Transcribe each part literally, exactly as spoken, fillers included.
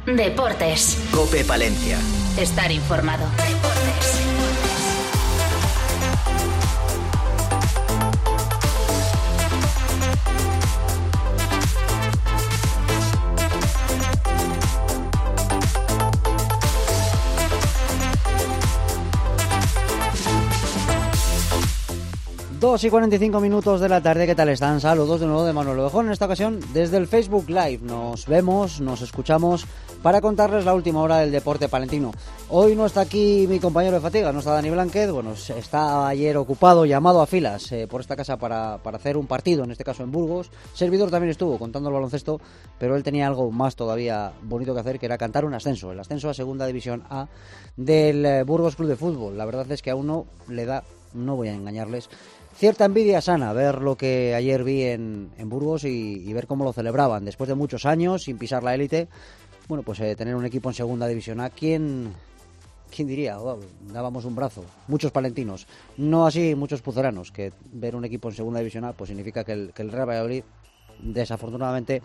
Deportes. COPE Palencia. Estar informado. Deportes. dos y cuarenta y cinco minutos de la tarde, ¿qué tal están? Saludos de nuevo de Manuel Ovejón, en esta ocasión desde el Facebook Live. Nos vemos, nos escuchamos para contarles la última hora del deporte palentino. Hoy no está aquí mi compañero de fatiga, no está Dani Blanquet, bueno, está ayer ocupado, llamado a filas eh, por esta casa para, para hacer un partido, en este caso en Burgos. Servidor también estuvo contando el baloncesto, pero él tenía algo más todavía bonito que hacer, que era cantar un ascenso, el ascenso a Segunda División A del eh, Burgos Club de Fútbol. La verdad es que a uno le da, no voy a engañarles, cierta envidia sana ver lo que ayer vi en, en Burgos y, y ver cómo lo celebraban. Después de muchos años sin pisar la élite, bueno, pues eh, tener un equipo en Segunda División A, ¿quién, quién diría? Oh, dábamos un brazo. Muchos palentinos, no así muchos puceranos, que ver un equipo en Segunda División A pues significa que el, que el Real Valladolid, desafortunadamente,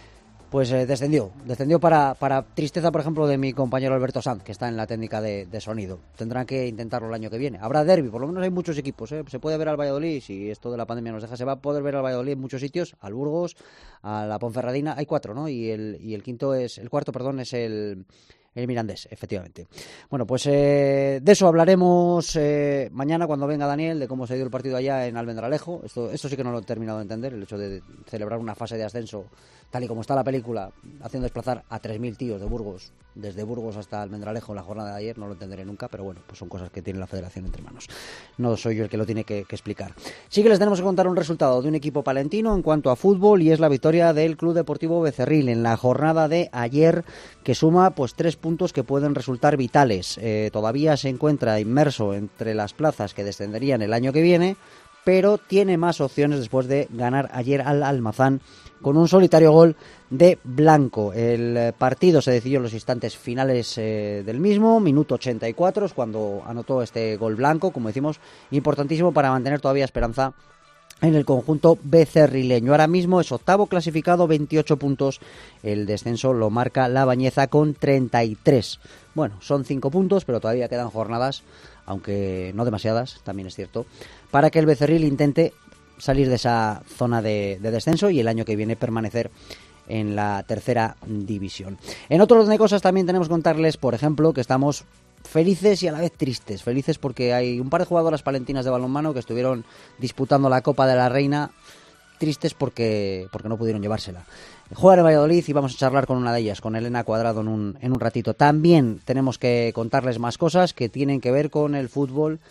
pues eh, descendió. Descendió para, para tristeza, por ejemplo, de mi compañero Alberto Sanz, que está en la técnica de, de sonido. Tendrán que intentarlo el año que viene. Habrá derbi, por lo menos hay muchos equipos. ¿eh? Se puede ver al Valladolid, si esto de la pandemia nos deja, se va a poder ver al Valladolid en muchos sitios, al Burgos, a la Ponferradina. Hay cuatro, ¿no? Y el, y el quinto es, el cuarto, perdón, es el... El Mirandés, efectivamente. Bueno, pues eh, de eso hablaremos eh, mañana cuando venga Daniel, de cómo se dio el partido allá en Almendralejo. Esto, esto sí que no lo he terminado de entender, el hecho de celebrar una fase de ascenso, tal y como está la película, haciendo desplazar a tres mil tíos de Burgos, desde Burgos hasta Almendralejo en la jornada de ayer, no lo entenderé nunca, pero bueno, pues son cosas que tiene la federación entre manos. No soy yo el que lo tiene que, que explicar. Sí que les tenemos que contar un resultado de un equipo palentino en cuanto a fútbol, y es la victoria del Club Deportivo Becerril en la jornada de ayer, que suma pues tres puntos que pueden resultar vitales. Eh, todavía se encuentra inmerso entre las plazas que descenderían el año que viene, pero tiene más opciones después de ganar ayer al Almazán con un solitario gol de Blanco. El partido se decidió en los instantes finales eh, del mismo, minuto ochenta y cuatro, es cuando anotó este gol Blanco, como decimos, importantísimo para mantener todavía esperanza en el conjunto becerrileño. Ahora mismo es octavo clasificado, veintiocho puntos. El descenso lo marca La Bañeza con treinta y tres. Bueno, son cinco puntos, pero todavía quedan jornadas, aunque no demasiadas, también es cierto, para que el Becerril intente salir de esa zona de, de descenso y el año que viene permanecer en la tercera división. En otro orden de cosas también tenemos que contarles, por ejemplo, que estamos felices y a la vez tristes. Felices porque hay un par de jugadoras palentinas de balonmano que estuvieron disputando la Copa de la Reina. Tristes porque, porque no pudieron llevársela. Juegan en Valladolid y vamos a charlar con una de ellas, con Elena Cuadrado, en un, en un ratito. También tenemos que contarles más cosas que tienen que ver con el fútbol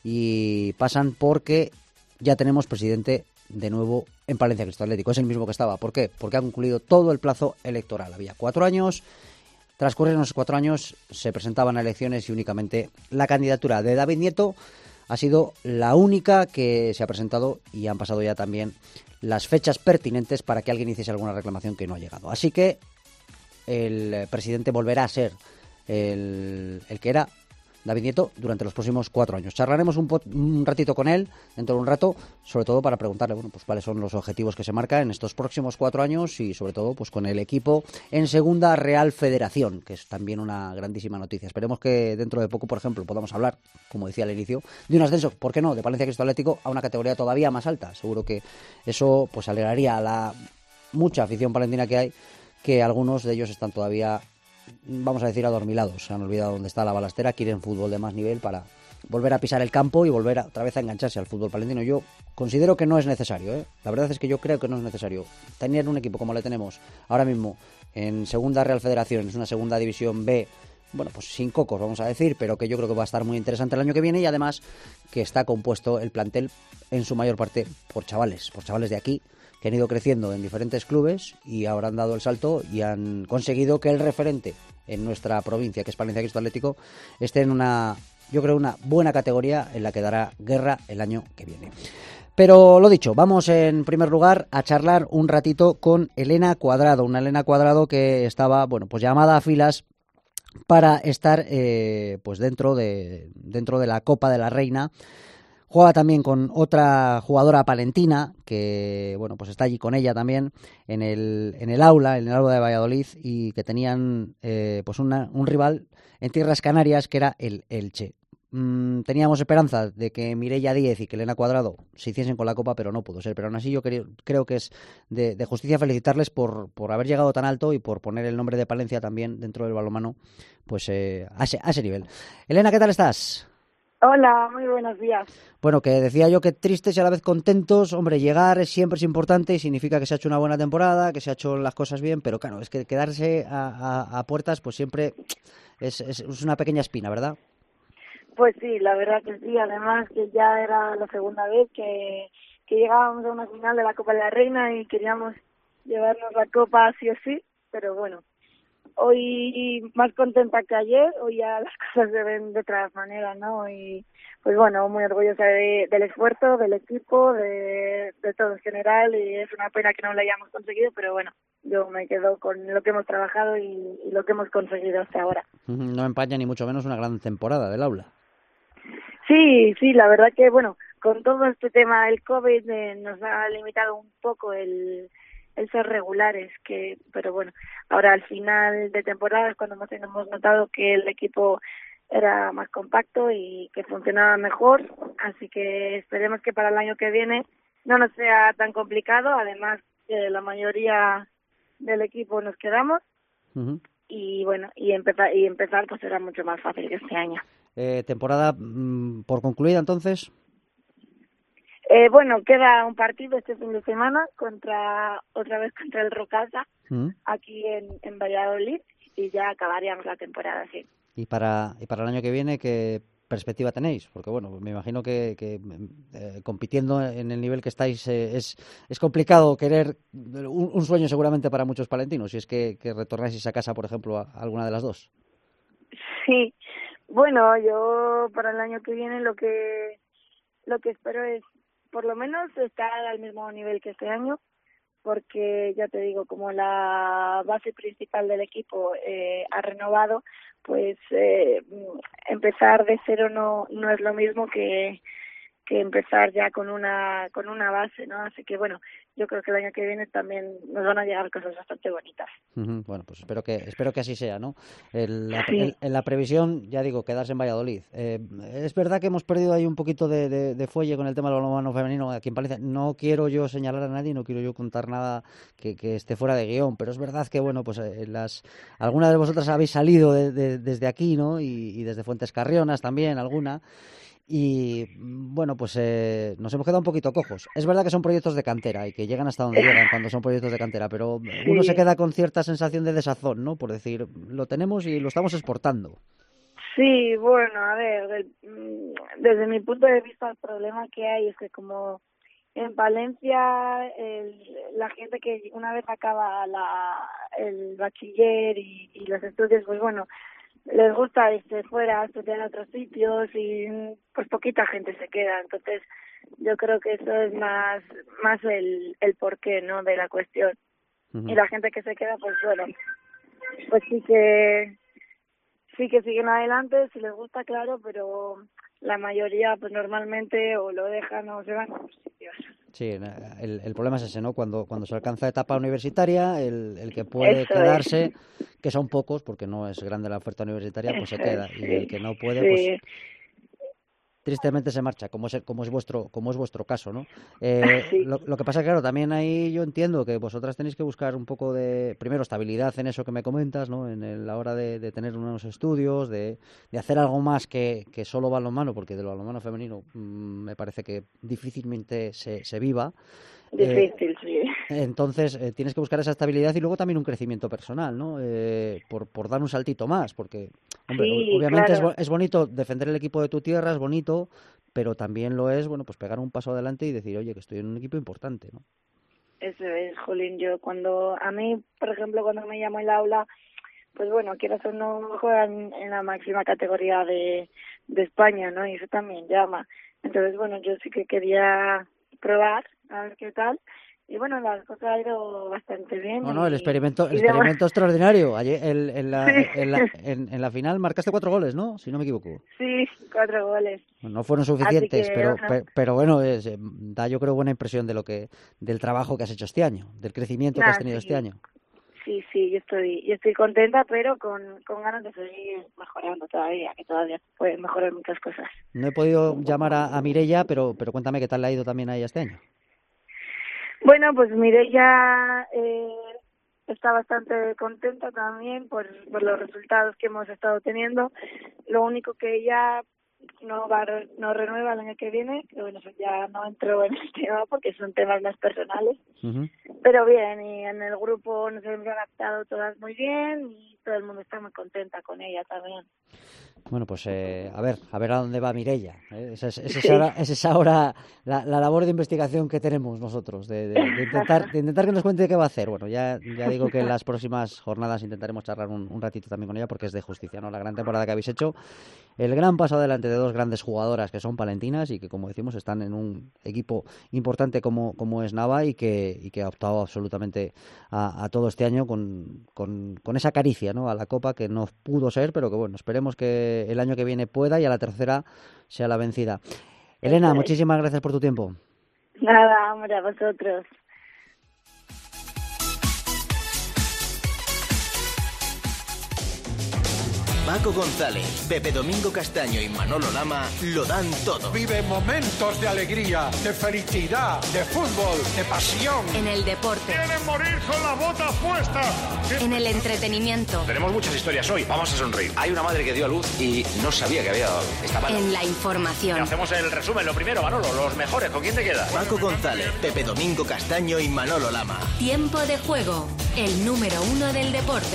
y pasan porque ya tenemos presidente de nuevo en Palencia Cristo Atlético. Es el mismo que estaba. ¿Por qué? Porque ha concluido todo el plazo electoral. Había cuatro años. Transcurrieron esos cuatro años, se presentaban a elecciones y únicamente la candidatura de David Nieto ha sido la única que se ha presentado, y han pasado ya también las fechas pertinentes para que alguien hiciese alguna reclamación que no ha llegado. Así que el presidente volverá a ser el, el que era David Nieto durante los próximos cuatro años. Charlaremos un, po- un ratito con él, dentro de un rato, sobre todo para preguntarle, bueno, pues cuáles son los objetivos que se marca en estos próximos cuatro años y sobre todo pues con el equipo en Segunda Real Federación, que es también una grandísima noticia. Esperemos que dentro de poco, por ejemplo, podamos hablar, como decía al inicio, de un ascenso, ¿por qué no?, de Palencia Cristo Atlético a una categoría todavía más alta. Seguro que eso pues alegraría a la mucha afición palentina que hay, que algunos de ellos están todavía, vamos a decir, adormilados, se han olvidado dónde está la balastera, quieren fútbol de más nivel para volver a pisar el campo y volver a, otra vez a engancharse al fútbol palentino. Yo considero que no es necesario, ¿eh? La verdad es que yo creo que no es necesario tener un equipo como le tenemos ahora mismo en Segunda Real Federación, es una Segunda División B, bueno, pues sin cocos, vamos a decir, pero que yo creo que va a estar muy interesante el año que viene, y además que está compuesto el plantel en su mayor parte por chavales, por chavales de aquí, que han ido creciendo en diferentes clubes y ahora han dado el salto y han conseguido que el referente en nuestra provincia, que es Palencia Cristo Atlético, esté en una, yo creo, una buena categoría en la que dará guerra el año que viene. Pero lo dicho, vamos en primer lugar a charlar un ratito con Elena Cuadrado, una Elena Cuadrado que estaba, bueno, pues llamada a filas para estar eh, pues dentro de dentro de la Copa de la Reina, Juega también con otra jugadora palentina que, bueno, pues está allí con ella también en el, en el aula, en el aula de Valladolid, y que tenían eh, pues una, un rival en tierras canarias que era el Elche. Mm, teníamos esperanzas de que Mireia Díez y que Elena Cuadrado se hiciesen con la copa, pero no pudo ser. Pero aún así yo creo, creo que es de, de justicia felicitarles por, por haber llegado tan alto y por poner el nombre de Palencia también dentro del balonmano, pues eh, a, ese, a ese nivel. Elena, ¿qué tal estás? Hola, muy buenos días. Bueno, que decía yo que tristes y a la vez contentos. Hombre, llegar siempre es importante y significa que se ha hecho una buena temporada, que se ha hecho las cosas bien, pero claro, es que quedarse a, a, a puertas pues siempre es, es, es una pequeña espina, ¿verdad? Pues sí, la verdad que sí, además que ya era la segunda vez que, que llegábamos a una final de la Copa de la Reina y queríamos llevarnos la copa sí o sí, pero bueno, hoy más contenta que ayer, hoy ya las cosas se ven de otra manera, ¿no? Y pues bueno, muy orgullosa de, del esfuerzo, del equipo, de, de todo en general, y es una pena que no lo hayamos conseguido, pero bueno, yo me quedo con lo que hemos trabajado y, y lo que hemos conseguido hasta ahora. No empaña ni mucho menos una gran temporada del aula. Sí, sí, la verdad que, bueno, con todo este tema del COVID eh, nos ha limitado un poco el, el ser regulares, que, pero bueno, ahora al final de temporada es cuando hemos, hemos notado que el equipo era más compacto y que funcionaba mejor, así que esperemos que para el año que viene no nos sea tan complicado, además que la mayoría del equipo nos quedamos. Uh-huh. y bueno, y empezar, y empezar pues será mucho más fácil que este año. Eh, ¿Temporada mmm, por concluida entonces? Eh, bueno, queda un partido este fin de semana contra otra vez contra el Rocasa, ¿Mm? aquí en, en Valladolid, y ya acabaríamos la temporada, sí. ¿Y para, y para el año que viene qué perspectiva tenéis? Porque bueno, me imagino que, que eh, compitiendo en el nivel que estáis eh, es, es complicado querer un, un sueño seguramente para muchos palentinos, si es que, que retornáis a casa, por ejemplo, a, a alguna de las dos. Sí. Bueno, yo para el año que viene lo que lo que espero es por lo menos estar al mismo nivel que este año, porque ya te digo, como la base principal del equipo eh, ha renovado, pues eh, empezar de cero no no es lo mismo que que empezar ya con una con una base, ¿no? Así que bueno, yo creo que el año que viene también nos van a llegar cosas bastante bonitas. Uh-huh. Bueno, pues espero que espero que así sea, ¿no? En la, sí. en, en la previsión, ya digo, quedarse en Valladolid. Eh, es verdad que hemos perdido ahí un poquito de, de, de fuelle con el tema del balonmano femenino aquí en Palencia. No quiero yo señalar a nadie, no quiero yo contar nada que, que esté fuera de guión, pero es verdad que, bueno, pues eh, las algunas de vosotras habéis salido de, de, desde aquí, ¿no? Y, y desde Fuentes Carrionas también, alguna. Y bueno, pues eh, nos hemos quedado un poquito cojos. Es verdad que son proyectos de cantera y que llegan hasta donde llegan cuando son proyectos de cantera, pero sí. Uno se queda con cierta sensación de desazón, ¿no? Por decir, lo tenemos y lo estamos exportando. Sí, bueno, a ver, desde mi punto de vista el problema que hay es que como en Palencia el, la gente que una vez acaba la, el bachiller y, y los estudios, pues bueno, les gusta irse fuera, estudiar en otros sitios y pues poquita gente se queda. Entonces yo creo que eso es más más el, el porqué, ¿no? De la cuestión. Uh-huh. Y la gente que se queda, pues bueno, pues sí que sí que siguen adelante, si les gusta, claro, pero la mayoría pues normalmente o lo dejan o se van a otros sitios. Sí, el, el problema es ese, ¿no? Cuando cuando se alcanza etapa universitaria, el, el que puede Eso quedarse, es. que son pocos, porque no es grande la oferta universitaria, pues Eso se queda. Es, y sí, el que no puede, sí. pues tristemente se marcha, como es como es vuestro como es vuestro caso, ¿no? Eh, sí. lo, lo que pasa, claro, también ahí yo entiendo que vosotras tenéis que buscar un poco de, primero, estabilidad en eso que me comentas, ¿no? En el, la hora de, de tener unos estudios, de, de hacer algo más que, que solo balonmano, porque de lo balonmano femenino mmm, me parece que difícilmente se, se viva. Difícil, eh, sí. Entonces eh, tienes que buscar esa estabilidad y luego también un crecimiento personal, ¿no? Eh, por, por dar un saltito más, porque, hombre, sí, obviamente claro. es, es bonito defender el equipo de tu tierra, es bonito, pero también lo es, bueno, pues pegar un paso adelante y decir, oye, que estoy en un equipo importante, ¿no? Eso es, Jolín, yo cuando, a mí, por ejemplo, cuando me llamo el aula, pues bueno, quiero hacer no juegan en la máxima categoría de, de España, ¿no? Y eso también llama. Entonces, bueno, yo sí que quería probar, a ver qué tal, y bueno, la cosa ha ido bastante bien. No, no, el y, experimento, el y experimento extraordinario. Ayer, el, en, la, sí. en, la, en, en la final marcaste cuatro goles, ¿no? Si no me equivoco. Sí, cuatro goles. No fueron Así suficientes, que, pero, bueno, pero, pero bueno, es, eh, da yo creo buena impresión de lo que, del trabajo que has hecho este año, del crecimiento que has nada, tenido este sí, año. sí, sí, yo estoy, yo estoy contenta, pero con, con ganas de seguir mejorando todavía, que todavía se pueden mejorar muchas cosas. No he podido llamar a, a Mireia, pero, pero cuéntame qué tal le ha ido también a ella este año. Bueno, pues Mireia eh, está bastante contenta también por, por los resultados que hemos estado teniendo. Lo único que ella no va a, no renueva el año que viene, que bueno, ya no entro en el tema porque son temas más personales. Uh-huh. Pero bien, y en el grupo nos hemos adaptado todas muy bien y todo el mundo está muy contenta con ella también. Bueno, pues eh, a ver, a ver a dónde va Mireia. ¿eh? Esa es, esa es Sí. ahora, esa es ahora la, la labor de investigación que tenemos nosotros, de, de, de intentar de intentar que nos cuente qué va a hacer. Bueno, ya, ya digo que en las próximas jornadas intentaremos charlar un, un ratito también con ella porque es de justicia, ¿no? La gran temporada que habéis hecho, el gran paso adelante de dos grandes jugadoras que son palentinas y que, como decimos, están en un equipo importante como, como es Nava y que, y que ha optado absolutamente a, a todo este año con, con, con esa caricia, ¿no? A la Copa que no pudo ser, pero que bueno, esperemos que el año que viene pueda y a la tercera sea la vencida. Elena, muchísimas gracias por tu tiempo. Nada, hombre, a vosotros. Paco González, Pepe Domingo Castaño y Manolo Lama lo dan todo. Vive momentos de alegría, de felicidad, de fútbol, de pasión. En el deporte. ¡Quieren morir con la bota puesta! En el entretenimiento. Tenemos muchas historias hoy, vamos a sonreír. Hay una madre que dio a luz y no sabía que había... Estaba... En la información. Hacemos el resumen, lo primero, Manolo, los mejores, ¿con quién te quedas? Paco González, Pepe Domingo Castaño y Manolo Lama. Tiempo de juego, el número uno del deporte.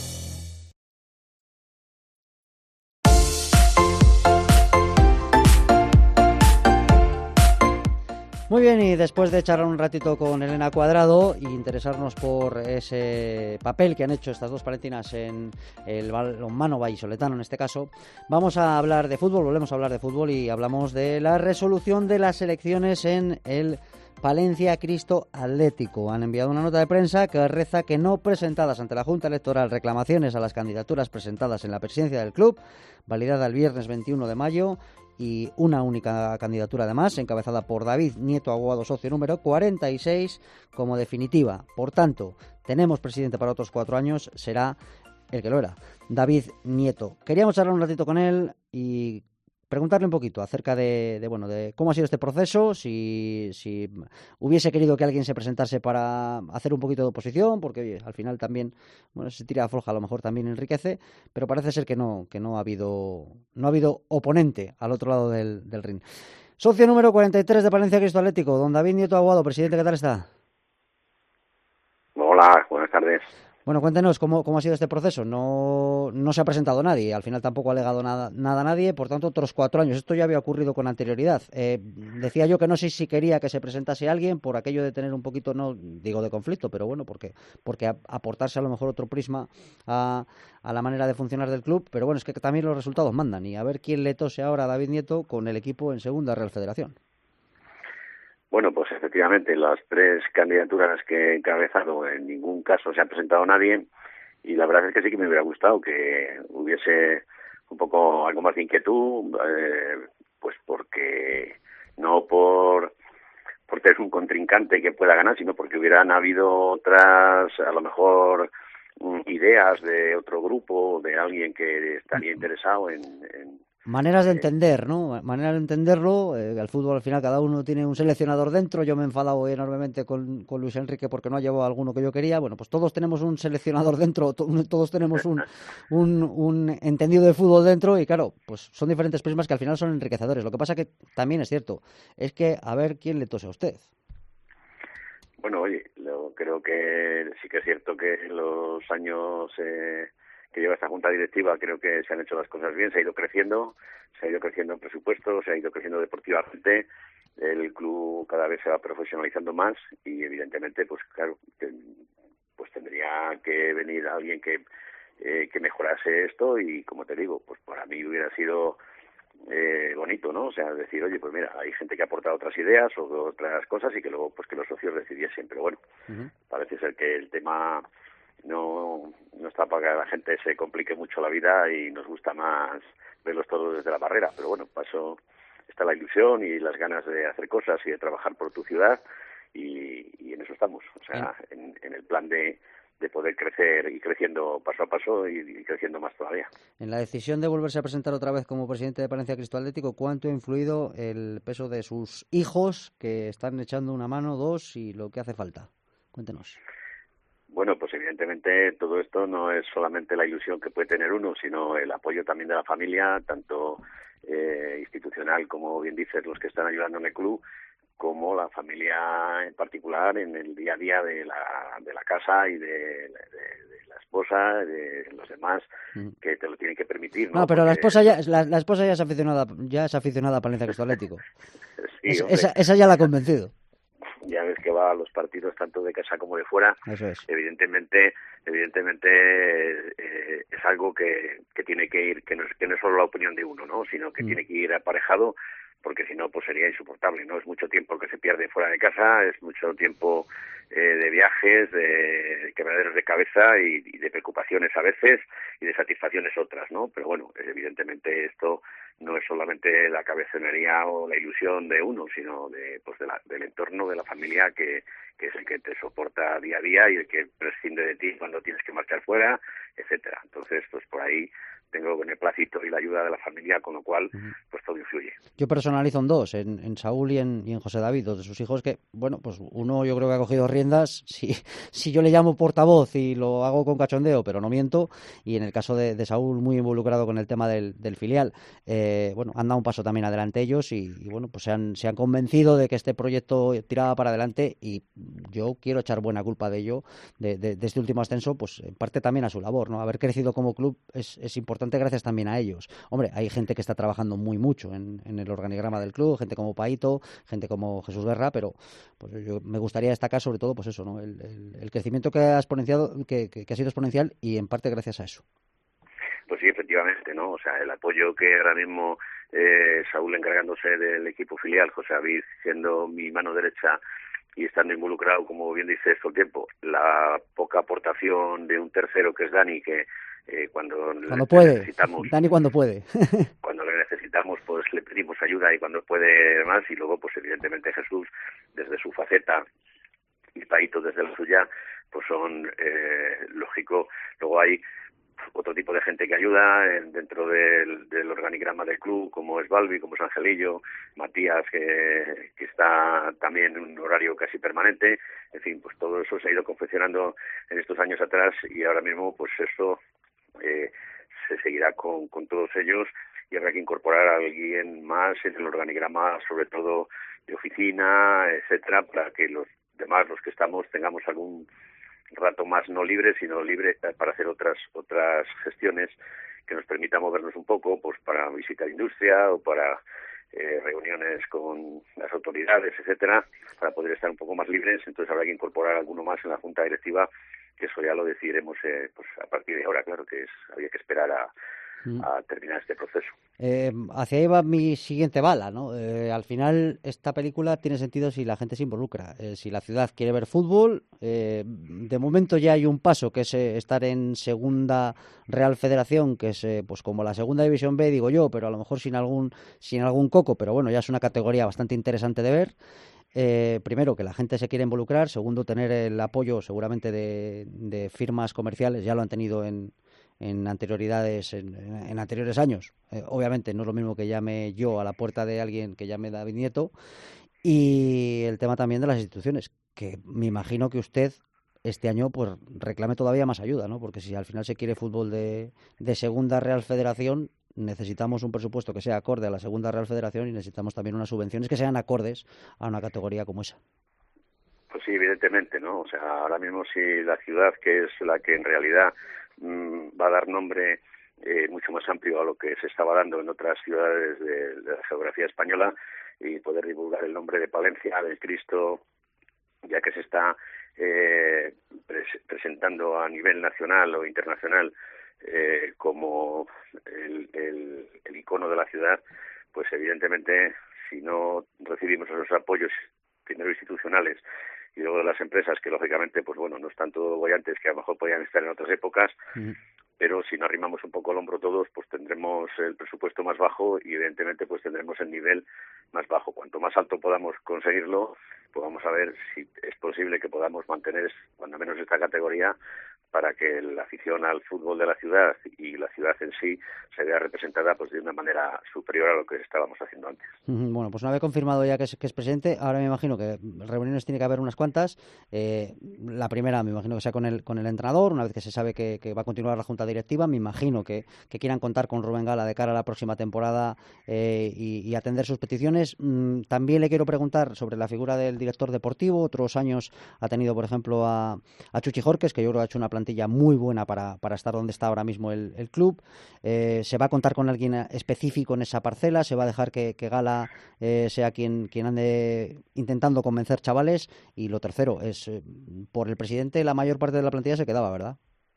Muy bien, y después de charlar un ratito con Elena Cuadrado y interesarnos por ese papel que han hecho estas dos palentinas en el balonmano vallisoletano en este caso, vamos a hablar de fútbol, volvemos a hablar de fútbol y hablamos de la resolución de las elecciones en el Palencia Cristo Atlético. Han enviado una nota de prensa que reza que no presentadas ante la Junta Electoral reclamaciones a las candidaturas presentadas en la presidencia del club, validada el viernes veintiuno de mayo, y una única candidatura además, encabezada por David Nieto Aguado, socio número cuarenta y seis, como definitiva. Por tanto, tenemos presidente para otros cuatro años, será el que lo era, David Nieto. Queríamos hablar un ratito con él y preguntarle un poquito acerca de, de bueno de cómo ha sido este proceso, si, si hubiese querido que alguien se presentase para hacer un poquito de oposición, porque oye, al final también, bueno, si tira floja a lo mejor también enriquece, pero parece ser que no, que no ha habido no ha habido oponente al otro lado del, del ring. Socio número cuarenta y tres de Palencia Cristo Atlético, don David Nieto Aguado, presidente, ¿qué tal está? Hola, buenas tardes. Bueno, cuéntenos cómo, cómo ha sido este proceso. No, no se ha presentado nadie, al final tampoco ha alegado nada, nada a nadie, por tanto, otros cuatro años. Esto ya había ocurrido con anterioridad. Eh, decía yo que no sé si quería que se presentase alguien por aquello de tener un poquito, no digo de conflicto, pero bueno, porque, porque aportarse a lo mejor otro prisma a, a la manera de funcionar del club, pero bueno, es que también los resultados mandan y a ver quién le tose ahora a David Nieto con el equipo en segunda Real Federación. Bueno, pues efectivamente, las tres candidaturas que he encabezado en ningún caso se ha presentado nadie y la verdad es que sí que me hubiera gustado que hubiese un poco algo más de inquietud, eh, pues porque no por porque es un contrincante que pueda ganar, sino porque hubieran habido otras, a lo mejor, ideas de otro grupo, de alguien que estaría interesado en... en Maneras de entender, ¿no? Maneras de entenderlo. Eh, el fútbol al final cada uno tiene un seleccionador dentro. Yo me he enfadado enormemente con, con Luis Enrique porque no ha llevado a alguno que yo quería. Bueno, pues todos tenemos un seleccionador dentro, to, todos tenemos un, un, un entendido de fútbol dentro y claro, pues son diferentes prismas que al final son enriquecedores. Lo que pasa que también es cierto, es que a ver quién le tose a usted. Bueno, oye, lo, creo que sí que es cierto que en los años... Eh, que lleva esta junta directiva, creo que se han hecho las cosas bien, se ha ido creciendo, se ha ido creciendo en presupuesto, se ha ido creciendo deportivamente, el club cada vez se va profesionalizando más y evidentemente, pues claro, pues tendría que venir alguien que eh, que mejorase esto y como te digo, pues para mí hubiera sido eh, bonito, ¿no? O sea, decir, oye, pues mira, hay gente que ha aportado otras ideas o otras cosas y que luego, pues que los socios decidiesen. Pero bueno, uh-huh. parece ser que el tema no, no está para que la gente se complique mucho la vida y nos gusta más verlos todos desde la barrera. Pero bueno, paso está la ilusión y las ganas de hacer cosas y de trabajar por tu ciudad y, y en eso estamos. O sea, en, en el plan de de poder crecer y creciendo paso a paso y, y creciendo más todavía. En la decisión de volverse a presentar otra vez como presidente de Palencia Cristo Atlético, ¿cuánto ha influido el peso de sus hijos que están echando una mano, dos y lo que hace falta? Cuéntenos. Bueno, pues evidentemente todo esto no es solamente la ilusión que puede tener uno, sino el apoyo también de la familia, tanto eh, institucional como bien dices los que están ayudando en el club, como la familia en particular en el día a día de la de la casa y de, de, de la esposa, de los demás que te lo tienen que permitir, ¿no? No, pero Porque... la esposa ya la, la esposa ya es aficionada ya es aficionada a Palencia Cristo Atlético. Sí, es, hombre, esa, esa ya la ha convencido. Ya ves que va a los partidos tanto de casa como de fuera. Eso es. Evidentemente, evidentemente eh, es algo que, que tiene que ir, que no, es, que no es solo la opinión de uno, ¿no? Sino que mm. tiene que ir aparejado, porque si no, pues sería insoportable, ¿no? Es mucho tiempo que se pierde fuera de casa, es mucho tiempo eh, de viajes, de quebraderos de cabeza y, y de preocupaciones a veces y de satisfacciones otras, ¿no? Pero bueno, evidentemente esto no es solamente la cabezonería o la ilusión de uno, sino de pues de la, del entorno, de la familia que, que es el que te soporta día a día y el que prescinde de ti cuando tienes que marchar fuera, etcétera. Entonces, pues por ahí tengo beneplácito y la ayuda de la familia, con lo cual, uh-huh. pues todo influye. Yo personalizo en dos, en, en Saúl y en, y en José David, dos de sus hijos que, bueno, pues uno yo creo que ha cogido riendas, si, si yo le llamo portavoz y lo hago con cachondeo, pero no miento, y en el caso de, de Saúl muy involucrado con el tema del, del filial, eh, bueno, han dado un paso también adelante ellos y, y bueno, pues se han, se han convencido de que este proyecto tiraba para adelante y yo quiero echar buena culpa de ello, de, de, de este último ascenso, pues en parte también a su labor, ¿no? Haber crecido como club es, es importante gracias también a ellos. Hombre, hay gente que está trabajando muy mucho en, en el organigrama del club, gente como Paito, gente como Jesús Guerra, pero pues yo me gustaría destacar sobre todo pues eso, ¿no? El, el, el crecimiento que ha exponenciado, que, que, que ha sido exponencial y en parte gracias a eso. Pues sí, efectivamente, ¿no? O sea, el apoyo que ahora mismo eh, Saúl encargándose del equipo filial, José David siendo mi mano derecha y estando involucrado, como bien dices, todo el tiempo, la poca aportación de un tercero que es Dani, que Eh, cuando cuando puede, necesitamos, Dani cuando puede. cuando le necesitamos, pues le pedimos ayuda y cuando puede más, y luego, pues evidentemente Jesús, desde su faceta, y Paito desde la suya, pues son, eh, lógico, luego hay otro tipo de gente que ayuda eh, dentro del, del organigrama del club, como es Balbi, como es Angelillo, Matías, que, que está también en un horario casi permanente, en fin, pues todo eso se ha ido confeccionando en estos años atrás y ahora mismo, pues eso Eh, se seguirá con, con todos ellos y habrá que incorporar a alguien más en el organigrama, sobre todo de oficina, etcétera, para que los demás, los que estamos, tengamos algún rato más no libre, sino libre para hacer otras otras gestiones que nos permitan movernos un poco, pues para visitar industria o para eh, reuniones con las autoridades, etcétera, para poder estar un poco más libres. Entonces habrá que incorporar alguno más en la junta directiva, que eso ya lo decidiremos eh, pues a partir de ahora. Claro que es habría que esperar a, a terminar este proceso. Eh, hacia ahí va mi siguiente bala, ¿no? Eh, al final esta película tiene sentido si la gente se involucra. Eh, si la ciudad quiere ver fútbol, eh, de momento ya hay un paso que es eh, estar en Segunda Real Federación, que es eh, pues como la Segunda División B, digo yo, pero a lo mejor sin algún sin algún coco, pero bueno, ya es una categoría bastante interesante de ver. Eh, primero, que la gente se quiere involucrar. Segundo, tener el apoyo seguramente de, de firmas comerciales. Ya lo han tenido en, en anterioridades, en, en anteriores años. Eh, obviamente no es lo mismo que llame yo a la puerta de alguien que llame David Nieto. Y el tema también de las instituciones, que me imagino que usted este año pues reclame todavía más ayuda, ¿no? Porque si al final se quiere fútbol de, de Segunda Real Federación, necesitamos un presupuesto que sea acorde a la Segunda Real Federación y necesitamos también unas subvenciones que sean acordes a una categoría como esa. Pues sí, evidentemente, ¿no? O sea, ahora mismo si la ciudad, que es la que en realidad mmm, va a dar nombre eh, mucho más amplio a lo que se estaba dando en otras ciudades de, de la geografía española, y poder divulgar el nombre de Palencia, del Cristo, ya que se está eh, pres- presentando a nivel nacional o internacional eh, como el, el, el icono de la ciudad, pues evidentemente si no recibimos esos apoyos primero institucionales y luego de las empresas, que lógicamente pues bueno, no están todo bollantes, que a lo mejor podían estar en otras épocas, uh-huh. pero si no arrimamos un poco el hombro todos, pues tendremos el presupuesto más bajo y evidentemente pues tendremos el nivel más bajo. Cuanto más alto podamos conseguirlo, pues vamos a ver si es posible que podamos mantener cuando menos esta categoría, para que la afición al fútbol de la ciudad y la ciudad en sí se vea representada pues de una manera superior a lo que estábamos haciendo antes. Bueno, pues una vez confirmado ya que es, que es presidente, ahora me imagino que reuniones tiene que haber unas cuantas. Eh, la primera me imagino que sea con el con el entrenador, una vez que se sabe que, que va a continuar la junta directiva. Me imagino que, que quieran contar con Rubén Gala de cara a la próxima temporada eh, y, y atender sus peticiones. Mm, también le quiero preguntar sobre la figura del director deportivo. Otros años ha tenido, por ejemplo, a, a Chuchi Jorques, que yo creo que ha hecho una plantilla muy buena para, para estar donde está ahora mismo el, el club. Eh, ¿Se va a contar con alguien específico en esa parcela? ¿Se va a dejar que, que Gala eh, sea quien, quien ande intentando convencer chavales? Y lo tercero es, eh, por el presidente la mayor parte de la plantilla se quedaba, ¿verdad?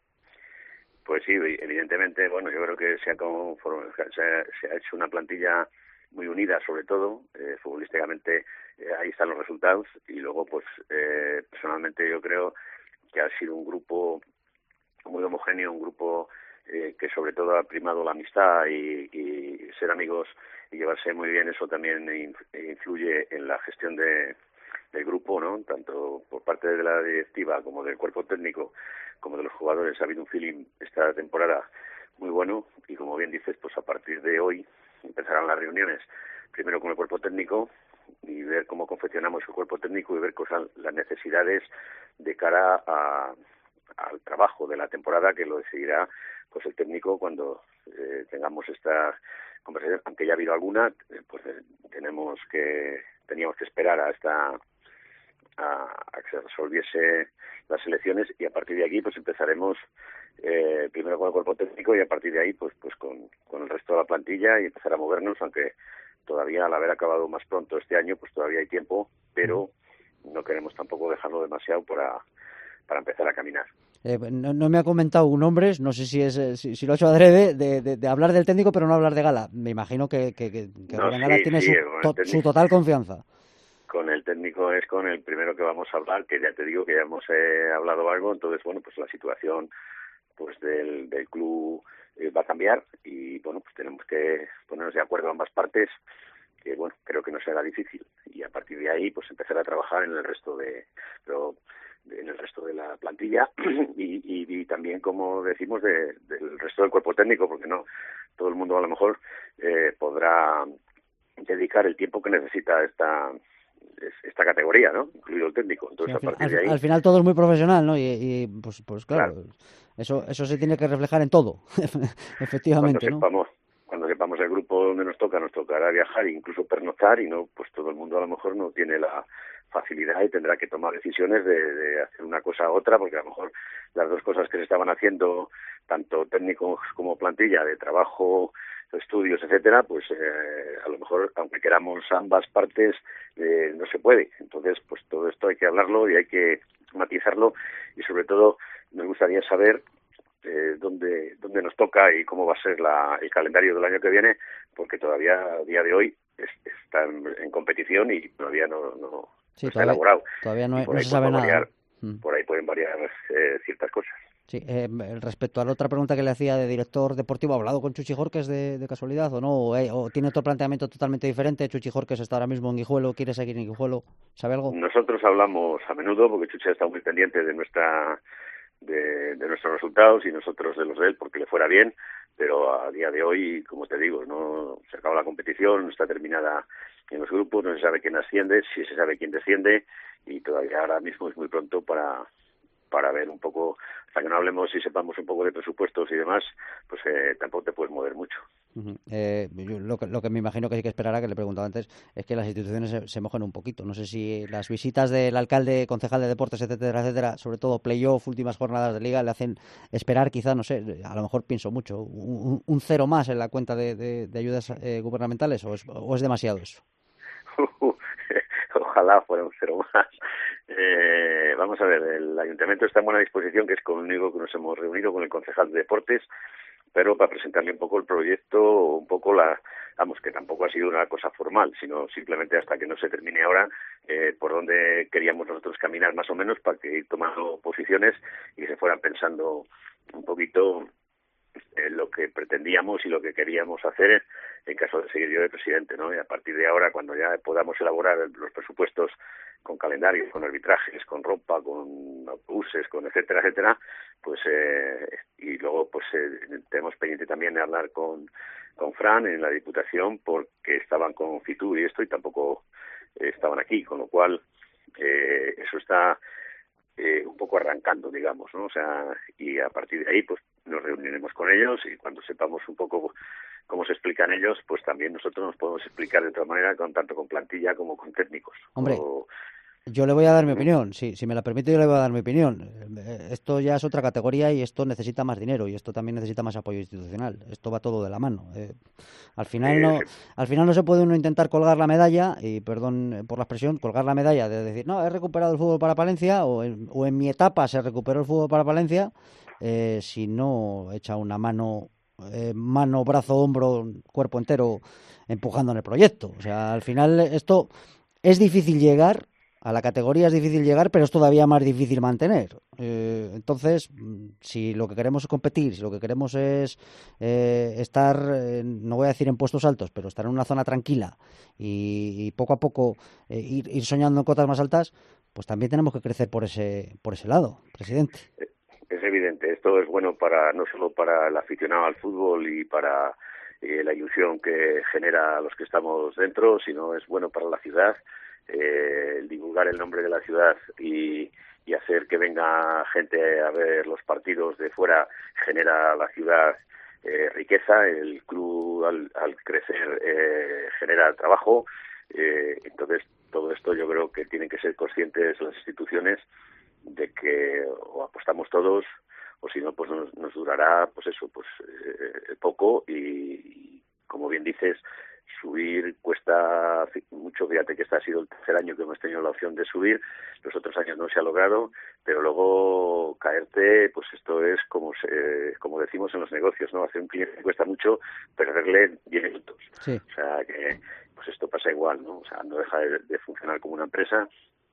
Pues sí, evidentemente, bueno, yo creo que se ha, conform... se ha, se ha hecho una plantilla muy unida, sobre todo, eh, futbolísticamente eh, ahí están los resultados, y luego pues eh, personalmente yo creo que ha sido un grupo muy homogéneo, un grupo eh, que sobre todo ha primado la amistad y, y ser amigos y llevarse muy bien. Eso también influye en la gestión de, del grupo, ¿no? Tanto por parte de la directiva como del cuerpo técnico como de los jugadores. Ha habido un feeling esta temporada muy bueno, y como bien dices, pues a partir de hoy empezarán las reuniones, primero con el cuerpo técnico y ver cómo confeccionamos el cuerpo técnico y ver cosas, las necesidades de cara a al trabajo de la temporada, que lo decidirá pues el técnico cuando eh, tengamos esta conversación. Aunque ya ha habido alguna, eh, pues eh, tenemos que teníamos que esperar a esta a, a que se resolviese las elecciones, y a partir de aquí pues empezaremos eh, primero con el cuerpo técnico y a partir de ahí pues pues con, con el resto de la plantilla, y empezar a movernos, aunque todavía al haber acabado más pronto este año pues todavía hay tiempo, pero no queremos tampoco dejarlo demasiado para para empezar a caminar. Eh, no, no me ha comentado nombres, no sé si es si, si lo ha hecho adrede, de, de, de hablar del técnico pero no hablar de Gala. Me imagino que, que, que, que no, Rubén sí, Gala tiene sí, su, to, su total confianza. Con el técnico es con el primero que vamos a hablar, que ya te digo que ya hemos eh, hablado algo. Entonces, bueno, pues la situación pues del, del club eh, va a cambiar, y bueno, pues tenemos que ponernos de acuerdo ambas partes, que bueno, creo que no será difícil, y a partir de ahí pues empezar a trabajar en el resto de... Pero, en el resto de la plantilla y, y, y también, como decimos, de, del resto del cuerpo técnico, porque no todo el mundo a lo mejor eh, podrá dedicar el tiempo que necesita esta esta categoría, ¿no? Incluido el técnico. Entonces, sí, a partir al, de ahí... al final todo es muy profesional, ¿no? Y, y pues, pues claro, claro, eso eso se tiene que reflejar en todo, efectivamente, cuando sepamos, ¿no? Cuando sepamos el grupo donde nos toca, nos tocará viajar e incluso pernoctar, y no, pues todo el mundo a lo mejor no tiene la facilidad y tendrá que tomar decisiones de, de hacer una cosa u otra, porque a lo mejor las dos cosas que se estaban haciendo, tanto técnicos como plantilla, de trabajo, estudios, etcétera, pues eh, a lo mejor, aunque queramos ambas partes, eh, no se puede. Entonces, pues todo esto hay que hablarlo y hay que matizarlo, y sobre todo nos gustaría saber eh, dónde dónde nos toca y cómo va a ser la, el calendario del año que viene, porque todavía a día de hoy es, está en, en competición y todavía no, no, sí, no está todavía, elaborado. Todavía no, no se sabe nada. Variar, por ahí pueden variar eh, ciertas cosas. Sí, eh, respecto a la otra pregunta que le hacía de director deportivo, ¿ha hablado con Chuchi Jorques de, de casualidad o no? ¿O, eh, o tiene otro planteamiento totalmente diferente? Chuchi Jorques está ahora mismo en Guijuelo, quiere seguir en Guijuelo, ¿sabe algo? Nosotros hablamos a menudo, porque Chuchi está muy pendiente de nuestra de, de nuestros resultados y nosotros de los de él, porque le fuera bien, pero a día de hoy, como te digo, no se acaba la competición, no está terminada en los grupos, no se sabe quién asciende, sí se sabe quién desciende, y todavía ahora mismo es muy pronto para para ver un poco, hasta que no hablemos y sepamos un poco de presupuestos y demás, pues eh, tampoco te puedes mover mucho. Uh-huh. Eh, yo, lo, que, lo que me imagino que sí que esperará, que le preguntaba antes, es que las instituciones se, se mojen un poquito. No sé si las visitas del alcalde, concejal de deportes, etcétera, etcétera, sobre todo playoff, últimas jornadas de liga, le hacen esperar quizá, no sé, a lo mejor pienso mucho, un, un cero más en la cuenta de, de, de ayudas eh, gubernamentales, o es, o es demasiado eso. Ojalá fuera un cero más. Eh, vamos a ver, el ayuntamiento está en buena disposición, que es con el único que nos hemos reunido con el concejal de deportes, pero para presentarle un poco el proyecto, un poco la, vamos, que tampoco ha sido una cosa formal, sino simplemente hasta que no se termine ahora, eh, por dónde queríamos nosotros caminar más o menos para que ir tomando posiciones y se fueran pensando un poquito en lo que pretendíamos y lo que queríamos hacer en caso de seguir yo de presidente, ¿no? Y a partir de ahora, cuando ya podamos elaborar los presupuestos con calendarios, con arbitrajes, con ropa, con autobuses, con etcétera, etcétera, pues eh, y luego pues eh, tenemos pendiente también de hablar con con Fran en la Diputación porque estaban con Fitur y esto y tampoco eh, estaban aquí, con lo cual eh, eso está eh, un poco arrancando, digamos, ¿no? O sea, y a partir de ahí pues nos reuniremos con ellos y cuando sepamos un poco cómo se explican ellos, pues también nosotros nos podemos explicar de otra manera, con tanto con plantilla como con técnicos. Hombre, o, yo le voy a dar mi opinión, si, si me la permite yo le voy a dar mi opinión. Esto ya es otra categoría y esto necesita más dinero y esto también necesita más apoyo institucional. Esto va todo de la mano. Eh, al final no, al final no se puede uno intentar colgar la medalla, y perdón por la expresión, colgar la medalla de decir, no, he recuperado el fútbol para Palencia o en, o en mi etapa se recuperó el fútbol para Palencia, eh, si no echa una mano, eh, mano, brazo, hombro, cuerpo entero empujando en el proyecto. O sea, al final esto es difícil llegar. A la categoría es difícil llegar, pero es todavía más difícil mantener. Eh, entonces, si lo que queremos es competir, si lo que queremos es eh, estar, eh, no voy a decir en puestos altos, pero estar en una zona tranquila y, y poco a poco eh, ir, ir soñando en cotas más altas, pues también tenemos que crecer por ese, por ese lado, presidente. Es evidente, esto es bueno para no solo para el aficionado al fútbol y para eh, la ilusión que genera a los que estamos dentro, sino es bueno para la ciudad. Eh, el divulgar el nombre de la ciudad y, y hacer que venga gente a ver los partidos de fuera genera a la ciudad eh, riqueza, el club al, al crecer eh, genera trabajo, eh, entonces todo esto yo creo que tienen que ser conscientes las instituciones de que o apostamos todos o si no pues nos, nos durará pues eso pues eh, poco y, y como bien dices subir cuesta mucho, fíjate que este ha sido el tercer año que hemos tenido la opción de subir, los otros años no se ha logrado, pero luego caerte, pues esto es como se, como decimos en los negocios, ¿no? Hacer un cliente cuesta mucho, perderle diez minutos. Sí. O sea que pues esto pasa igual, ¿no? O sea, no deja de, de funcionar como una empresa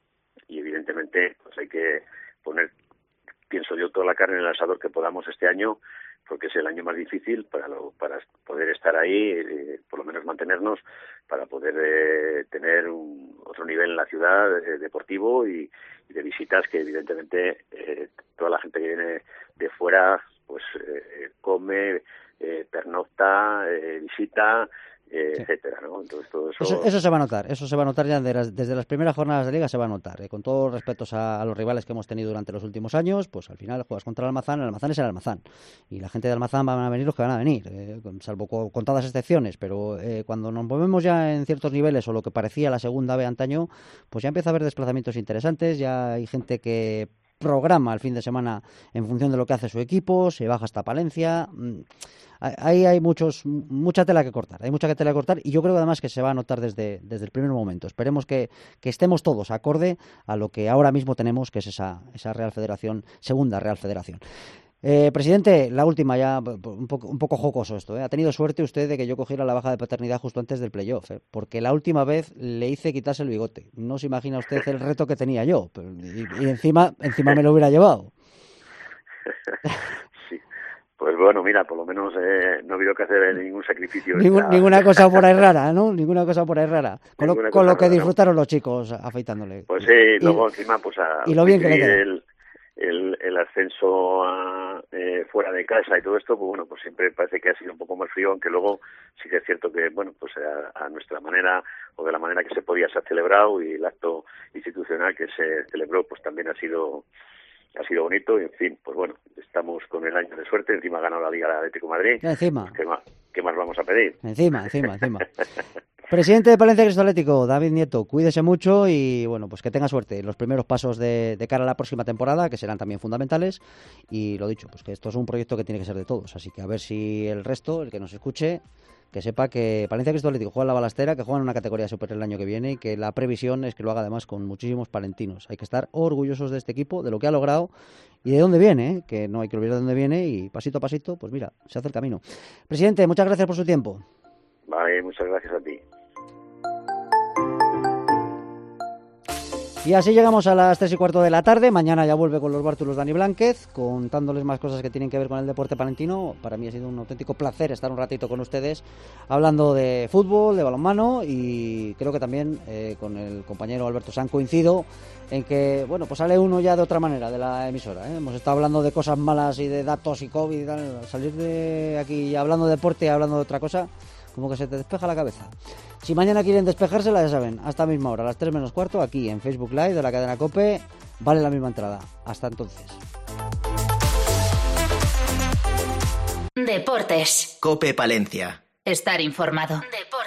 y evidentemente pues hay que poner, pienso yo, toda la carne en el asador que podamos este año, porque es el año más difícil para lo, para poder estar ahí, eh, por lo menos mantenernos, para poder eh, tener un, otro nivel en la ciudad eh, deportivo y, y de visitas que evidentemente eh, toda la gente que viene de fuera pues eh, come, eh, pernocta, eh, visita, eh, sí. etcétera, ¿no? Entonces todo eso... eso... Eso se va a notar, eso se va a notar ya de las, desde las primeras jornadas de Liga se va a notar, eh, con todos los respetos a, a los rivales que hemos tenido durante los últimos años, pues al final juegas contra el Almazán, el Almazán es el Almazán, y la gente de Almazán van a venir los que van a venir, eh, salvo con contadas excepciones, pero eh, cuando nos movemos ya en ciertos niveles, o lo que parecía la segunda B antaño, pues ya empieza a haber desplazamientos interesantes, ya hay gente que programa el fin de semana en función de lo que hace su equipo, se baja hasta Palencia. Ahí hay muchos, mucha tela que cortar, hay mucha tela que cortar y yo creo además que se va a notar desde, desde el primer momento. Esperemos que, que estemos todos acorde a lo que ahora mismo tenemos, que es esa, esa Real Federación, segunda Real Federación. Eh, presidente, la última ya, un poco, un poco jocoso esto, ¿eh? Ha tenido suerte usted de que yo cogiera la baja de paternidad justo antes del playoff, ¿eh? Porque la última vez le hice quitarse el bigote. No se imagina usted el reto que tenía yo, pero, y, y encima, encima me lo hubiera llevado. Sí. Pues bueno, mira, por lo menos eh, no ha habido que hacer ningún sacrificio. Ningún, ninguna cosa por ahí rara, ¿no? Ninguna cosa por ahí rara. Con lo, con lo que rara, disfrutaron, ¿no?, los chicos afeitándole. Pues sí, y, luego encima pues a... Y lo bien que le queda. El, el, el ascenso a, eh, fuera de casa y todo esto, pues bueno, pues siempre parece que ha sido un poco más frío, aunque luego sí que es cierto que, bueno, pues a, a nuestra manera o de la manera que se podía se ha celebrado y el acto institucional que se celebró pues también ha sido ha sido bonito y en fin, pues bueno, estamos con el año de suerte, encima ha ganado la Liga de Atlético de Madrid. Ya encima. Pues, ¿qué más, ¿Qué más vamos a pedir? Encima, encima, encima. Presidente de Palencia Cristo Atlético, David Nieto, cuídese mucho y bueno, pues que tenga suerte en los primeros pasos de, de cara a la próxima temporada, que serán también fundamentales. Y lo dicho, pues que esto es un proyecto que tiene que ser de todos, así que a ver si el resto, el que nos escuche, que sepa que Palencia Cristo Atlético juega en la Balastera, que juega en una categoría superior el año que viene y que la previsión es que lo haga además con muchísimos palentinos. Hay que estar orgullosos de este equipo, de lo que ha logrado y de dónde viene, ¿eh? Que no hay que olvidar de dónde viene y pasito a pasito, pues mira, se hace el camino. Presidente, muchas gracias por su tiempo. Vale, muchas gracias a ti. Y así llegamos a las tres y cuarto de la tarde. Mañana ya vuelve con los bártulos Dani Blánquez, contándoles más cosas que tienen que ver con el deporte palentino. Para mí ha sido un auténtico placer estar un ratito con ustedes hablando de fútbol, de balonmano y creo que también eh, con el compañero Alberto San coincido en que, bueno, pues sale uno ya de otra manera de la emisora, ¿eh? Hemos estado hablando de cosas malas y de datos y COVID y tal. Salir de aquí hablando de deporte y hablando de otra cosa, como que se te despeja la cabeza. Si mañana quieren despejársela, ya saben, hasta misma hora, a las tres menos cuarto, aquí en Facebook Live de la cadena COPE, vale la misma entrada. Hasta entonces. Deportes. COPE Palencia. Estar informado. Deportes.